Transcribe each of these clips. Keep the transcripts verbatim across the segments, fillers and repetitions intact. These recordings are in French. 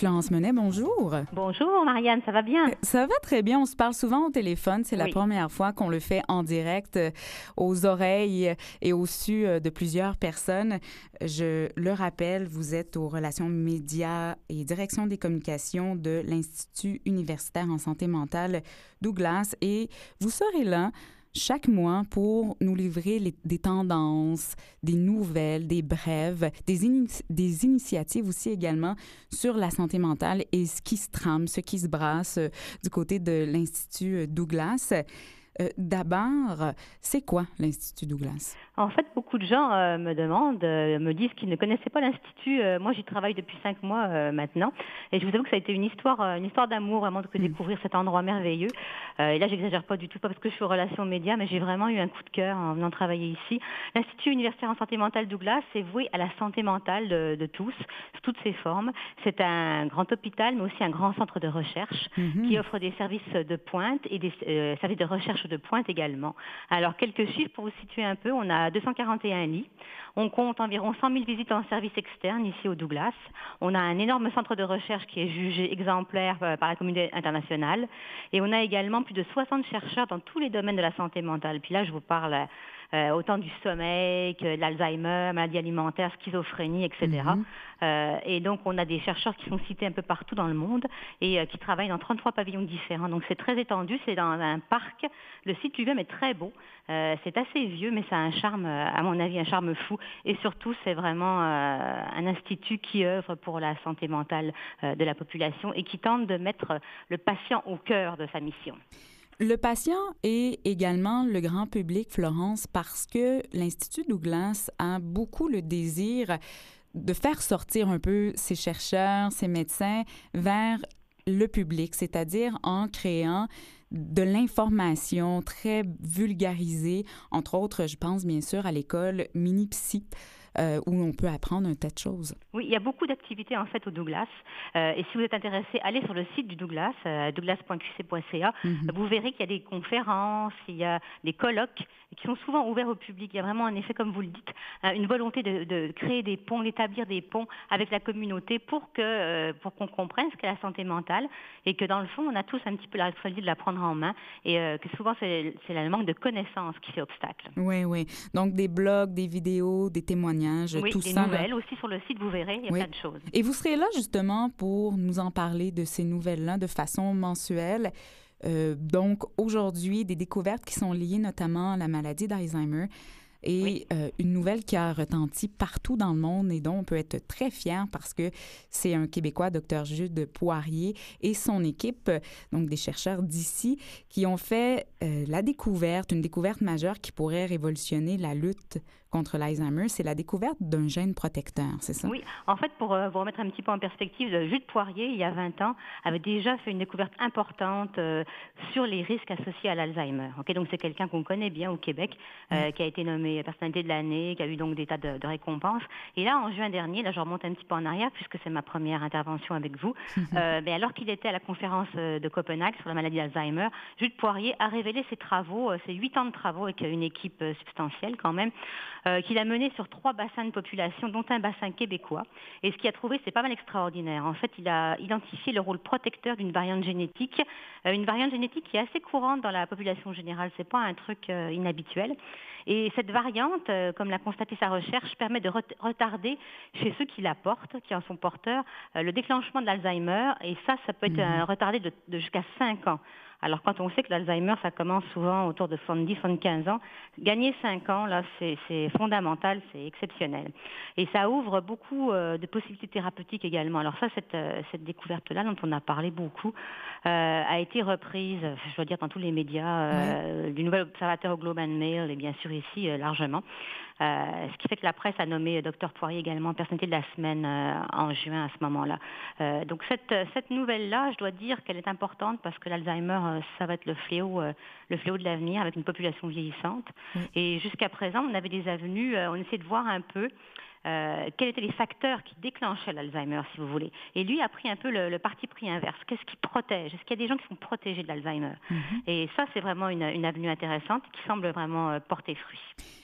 Florence Menet, bonjour. Bonjour Marianne, ça va bien? Ça va très bien, on se parle souvent au téléphone. C'est la oui. première fois qu'on le fait en direct aux oreilles et au su de plusieurs personnes. Je le rappelle, vous êtes aux relations médias et direction des communications de l'Institut universitaire en santé mentale Douglas et vous serez là chaque mois pour nous livrer les, des tendances, des nouvelles, des brèves, des, ini- des initiatives aussi également sur la santé mentale et ce qui se trame, ce qui se brasse euh, du côté de l'Institut Douglas. Euh, d'abord, c'est quoi l'Institut Douglas? En fait, beaucoup de gens euh, me demandent, euh, me disent qu'ils ne connaissaient pas l'Institut. Euh, moi, j'y travaille depuis cinq mois euh, maintenant. Et je vous avoue que ça a été une histoire, euh, une histoire d'amour, vraiment, de mmh. découvrir cet endroit merveilleux. Euh, et là, j'exagère pas du tout, pas parce que je suis aux relations médias, mais j'ai vraiment eu un coup de cœur en venant travailler ici. L'Institut universitaire en santé mentale Douglas est voué à la santé mentale de, de tous, sous toutes ses formes. C'est un grand hôpital, mais aussi un grand centre de recherche mmh. qui offre des services de pointe et des euh, services de recherche de pointe également. Alors, quelques chiffres pour vous situer un peu. On a deux cent quarante et un lits. On compte environ cent mille visites en service externe ici au Douglas. On a un énorme centre de recherche qui est jugé exemplaire par la communauté internationale. Et on a également plus de soixante chercheurs dans tous les domaines de la santé mentale. Puis là, je vous parle euh, autant du sommeil que de l'Alzheimer, maladie alimentaire, schizophrénie, et cetera. Mm-hmm. Euh, et donc, on a des chercheurs qui sont cités un peu partout dans le monde et euh, qui travaillent dans trente-trois pavillons différents. Donc, c'est très étendu. C'est dans un parc. Le site lui-même est très beau. Euh, c'est assez vieux, mais ça a un charme, à mon avis, un charme fou. Et surtout, c'est vraiment euh, un institut qui œuvre pour la santé mentale euh, de la population et qui tente de mettre le patient au cœur de sa mission. Le patient est également le grand public, Florence, parce que l'Institut Douglas a beaucoup le désir de faire sortir un peu ces chercheurs, ces médecins vers le public, c'est-à-dire en créant de l'information très vulgarisée, entre autres, je pense bien sûr à l'école Mini-Psy, euh, où on peut apprendre un tas de choses. Oui, il y a beaucoup d'activités en fait au Douglas. Euh, et si vous êtes intéressé, allez sur le site du Douglas, euh, douglas point q c point c a. Mm-hmm. Vous verrez qu'il y a des conférences, il y a des colloques qui sont souvent ouverts au public. Il y a vraiment un effet, comme vous le dites, une volonté de, de créer des ponts, d'établir des ponts avec la communauté pour que euh, pour qu'on comprenne ce qu'est la santé mentale et que dans le fond, on a tous un petit peu la responsabilité de la prendre en main et euh, que souvent c'est, c'est le manque de connaissances qui fait obstacle. Oui, oui. Donc des blogs, des vidéos, des témoignages, oui, tout des ça. Oui, des nouvelles là. aussi sur le site, vous verrez, il y a oui. plein de choses. Et vous serez là justement pour nous en parler de ces nouvelles-là de façon mensuelle. Euh, donc, aujourd'hui, des découvertes qui sont liées notamment à la maladie d'Alzheimer et oui. euh, une nouvelle qui a retenti partout dans le monde et dont on peut être très fier parce que c'est un Québécois, Dr Jude Poirier, et son équipe, donc des chercheurs d'ici, qui ont fait euh, la découverte, une découverte majeure qui pourrait révolutionner la lutte contre l'Alzheimer, c'est la découverte d'un gène protecteur, c'est ça? Oui, en fait, pour euh, vous remettre un petit peu en perspective, Jude Poirier, il y a vingt ans, avait déjà fait une découverte importante euh, sur les risques associés à l'Alzheimer. Okay, donc, c'est quelqu'un qu'on connaît bien au Québec, euh, oui. qui a été nommé personnalité de l'année, qui a eu donc des tas de, de récompenses. Et là, en juin dernier, là, je remonte un petit peu en arrière, puisque c'est ma première intervention avec vous, euh, mais alors qu'il était à la conférence de Copenhague sur la maladie d'Alzheimer, Jude Poirier a révélé ses travaux, ses huit ans de travaux avec une équipe substantielle quand même, Euh, qu'il a mené sur trois bassins de population, dont un bassin québécois. Et ce qu'il a trouvé, c'est pas mal extraordinaire. En fait, il a identifié le rôle protecteur d'une variante génétique, euh, une variante génétique qui est assez courante dans la population générale. C'est pas un truc euh, inhabituel. Et cette variante, euh, comme l'a constaté sa recherche, permet de ret- retarder chez ceux qui la portent, qui en sont porteurs, euh, le déclenchement de l'Alzheimer. Et ça, ça peut être mmh. euh, retardé de, de jusqu'à cinq ans. Alors, quand on sait que l'Alzheimer, ça commence souvent autour de soixante-dix, soixante-quinze ans, gagner cinq ans, là, c'est, c'est fondamental, c'est exceptionnel. Et ça ouvre beaucoup euh, de possibilités thérapeutiques également. Alors ça, cette, euh, cette découverte-là, dont on a parlé beaucoup, euh, a été reprise, je dois dire, dans tous les médias, euh, ouais. du Nouvel Observateur au Globe and Mail, et bien sûr ici, euh, largement. Euh, ce qui fait que la presse a nommé Dr Poirier également personnalité de la semaine euh, en juin à ce moment-là. Euh, donc cette, cette nouvelle-là, je dois dire qu'elle est importante parce que l'Alzheimer, euh, ça va être le fléau, euh, le fléau de l'avenir avec une population vieillissante. Oui. Et jusqu'à présent, on avait des avenues, euh, on essayait de voir un peu Euh, quels étaient les facteurs qui déclenchaient l'Alzheimer, si vous voulez. Et lui a pris un peu le, le parti pris inverse. Qu'est-ce qui protège? Est-ce qu'il y a des gens qui sont protégés de l'Alzheimer? Mm-hmm. Et ça, c'est vraiment une, une avenue intéressante qui semble vraiment euh, porter fruit.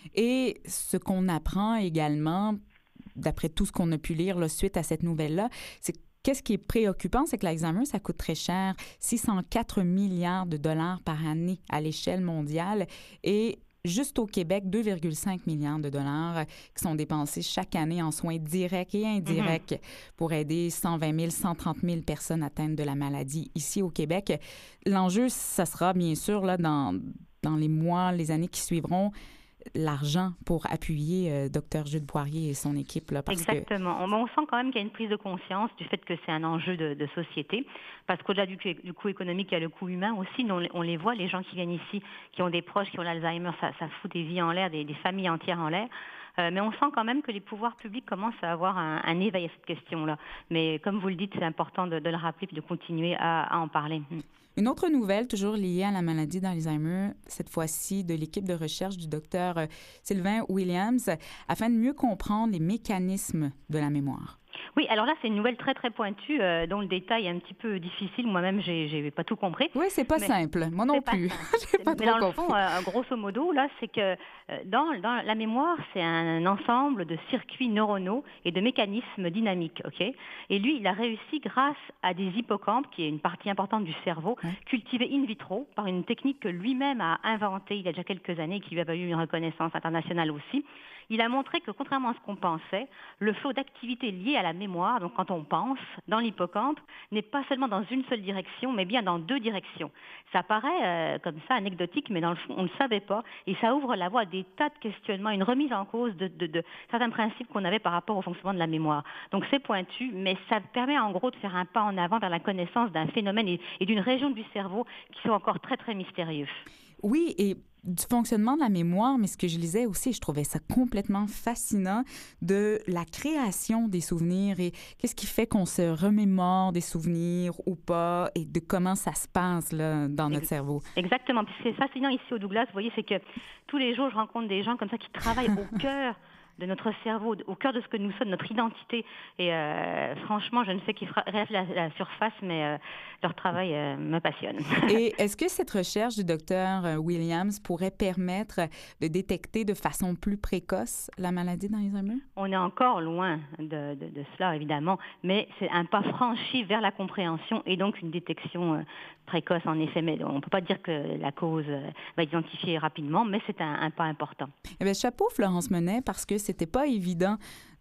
Et ce qu'on apprend également, d'après tout ce qu'on a pu lire là, suite à cette nouvelle-là, c'est qu'est-ce qui est préoccupant, c'est que l'Alzheimer, ça coûte très cher, six cent quatre milliards de dollars par année à l'échelle mondiale et juste au Québec, deux virgule cinq milliards de dollars qui sont dépensés chaque année en soins directs et indirects mm-hmm. pour aider cent vingt mille, cent trente mille personnes atteintes de la maladie ici au Québec. L'enjeu, ça sera bien sûr là, dans, dans les mois, les années qui suivront, l'argent pour appuyer euh, Dr Jude Poirier et son équipe. Là, parce Exactement. Que... On, on sent quand même qu'il y a une prise de conscience du fait que c'est un enjeu de, de société, parce qu'au-delà du, du coût économique, il y a le coût humain aussi. On, on les voit, les gens qui viennent ici, qui ont des proches, qui ont l'Alzheimer, ça, ça fout des vies en l'air, des, des familles entières en l'air. Euh, mais on sent quand même que les pouvoirs publics commencent à avoir un, un éveil à cette question-là. Mais comme vous le dites, c'est important de, de le rappeler et de continuer à, à en parler. Une autre nouvelle, toujours liée à la maladie d'Alzheimer, cette fois-ci de l'équipe de recherche du docteur Sylvain Williams, afin de mieux comprendre les mécanismes de la mémoire. Oui, alors là, c'est une nouvelle très, très pointue, euh, dont le détail est un petit peu difficile. Moi-même, j'ai, j'ai pas tout compris. Oui, c'est pas mais simple. Moi non plus. j'ai pas mais trop dans compris. le fond, euh, grosso modo, là, c'est que euh, dans, dans la mémoire, c'est un ensemble de circuits neuronaux et de mécanismes dynamiques, ok. Et lui, il a réussi grâce à des hippocampes, qui est une partie importante du cerveau, ouais. cultivée in vitro par une technique que lui-même a inventée il y a déjà quelques années et qui lui a valu une reconnaissance internationale aussi. Il a montré que, contrairement à ce qu'on pensait, le flot d'activités liées à la mémoire, donc quand on pense, dans l'hippocampe, n'est pas seulement dans une seule direction, mais bien dans deux directions. Ça paraît euh, comme ça anecdotique, mais dans le fond, on ne le savait pas. Et ça ouvre la voie à des tas de questionnements, une remise en cause de, de, de certains principes qu'on avait par rapport au fonctionnement de la mémoire. Donc c'est pointu, mais ça permet en gros de faire un pas en avant vers la connaissance d'un phénomène et, et d'une région du cerveau qui sont encore très, très mystérieux. Oui, et du fonctionnement de la mémoire, mais ce que je lisais aussi, je trouvais ça complètement fascinant, de la création des souvenirs et qu'est-ce qui fait qu'on se remémore des souvenirs ou pas et de comment ça se passe là, dans notre cerveau. Exactement. Puis ce qui est fascinant ici au Douglas, vous voyez, c'est que tous les jours, je rencontre des gens comme ça qui travaillent au cœur de notre cerveau, au cœur de ce que nous sommes, notre identité. Et euh, franchement, je ne sais qu'ils rêvent la, la surface, mais euh, leur travail euh, me passionne. Et est-ce que cette recherche du docteur Williams pourrait permettre de détecter de façon plus précoce la maladie d'Alzheimer? On est encore loin de, de, de cela, évidemment, mais c'est un pas franchi vers la compréhension et donc une détection euh, précoce, en effet. Mais on ne peut pas dire que la cause euh, va être identifiée rapidement, mais c'est un, un pas important. Eh bien, chapeau, Florence Menet, parce que c'était pas évident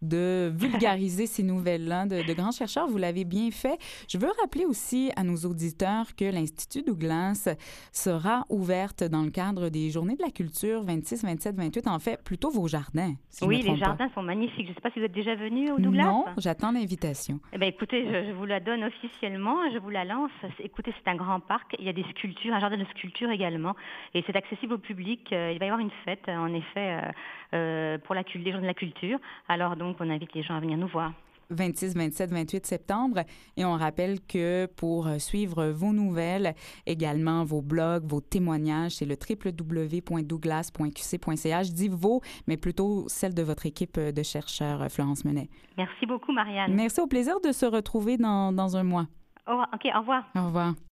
de vulgariser ces nouvelles-là de, de grands chercheurs. Vous l'avez bien fait. Je veux rappeler aussi à nos auditeurs que l'Institut Douglas sera ouverte dans le cadre des Journées de la culture vingt-six, vingt-sept, vingt-huit. En fait, plutôt vos jardins, si oui, je me trompe les jardins pas. sont magnifiques. Je ne sais pas si vous êtes déjà venu au Douglas. Non, j'attends l'invitation. Eh bien, écoutez, je, je vous la donne officiellement. Je vous la lance. Écoutez, c'est un grand parc. Il y a des sculptures, un jardin de sculpture également. Et c'est accessible au public. Il va y avoir une fête, en effet, euh, pour la, les Journées de la culture. Alors, donc, on invite les gens à venir nous voir. vingt-six, vingt-sept, vingt-huit septembre. Et on rappelle que pour suivre vos nouvelles, également vos blogs, vos témoignages, c'est le w w w point douglas point q c point c h. Je dis vos, mais plutôt celle de votre équipe de chercheurs, Florence Menet. Merci beaucoup, Marianne. Merci, au plaisir de se retrouver dans, dans un mois. Oh, OK, au revoir. Au revoir.